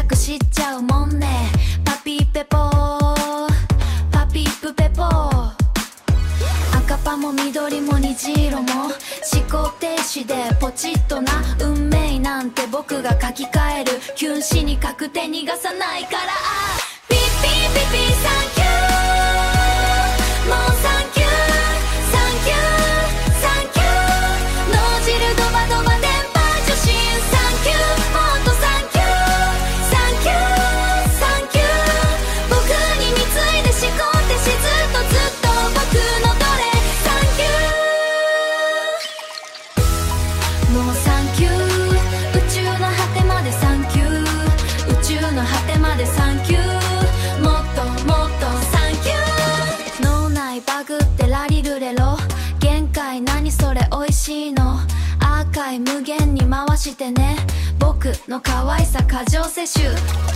く知っちゃうもんね。パピペポパピプペポ、赤パも緑も虹色も思考停止でポチッとな。運命なんて僕が書き換える。キュン死に確定逃がさないから。ピッピッピッピサンキュー、もうサンキューサンキューサンキュー、脳汁ドバドバ電波受信サンキュー、もっとサンキューサンキューサンキュー、僕に貢いで思考停止ずっとずっと僕のどれサンキュー、もうサンキュー、宇宙の果てまでサンキュー、宇宙の果てまでサンキュー、もっともっとサンキュー、脳内バグってラリルレロ、限界何それ美味しいの、アーカイ無限に回してね、僕の可愛さ過剰摂取。はい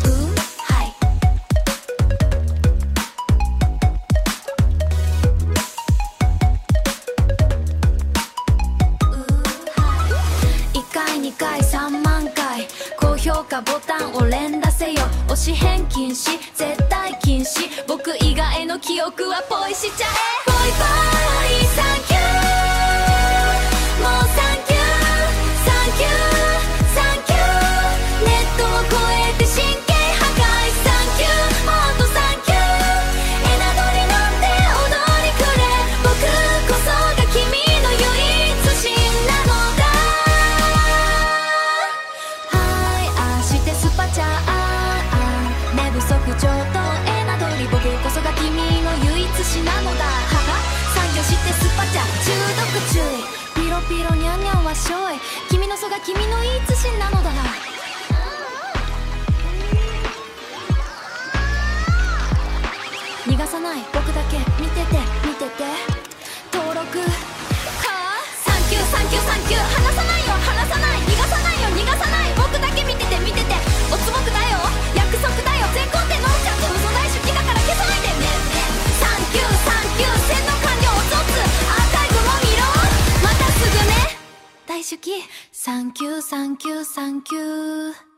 1回2回3万回高評価ボタンを連打せよ。推し変禁止絶対禁止、僕以外の記憶はポイしちゃえ。ポイポイサンキュー、もうサンキューサンキューサンキュー、ネットを越えて神経破壊サンキュー、もっとサンキュー、エナドリなんて踊りくれ、僕こそが君の唯一心なのだ。はいあしてスパチャー、寝不足上等エナドリ、僕こそが君の唯一心なのだ。はは産業してスパチャ中毒注意、ピロピロニャンニャンはしょい、君のそが君の唯一心なのだ。逃がさない僕だけ見てて見てて、登録はあサンキューサンキューサンキュー、離さないよ離さない、逃がさないよ逃がさない、僕だけ見てて見てて、おつぼくだよ約束だよ、全肯定のちゃんと嘘大好きだから消さないでね。サンキューサンキュー洗脳完了おつおつ、アーカイブも見ろまたすぐね、大好きサンキューサンキューサンキュー。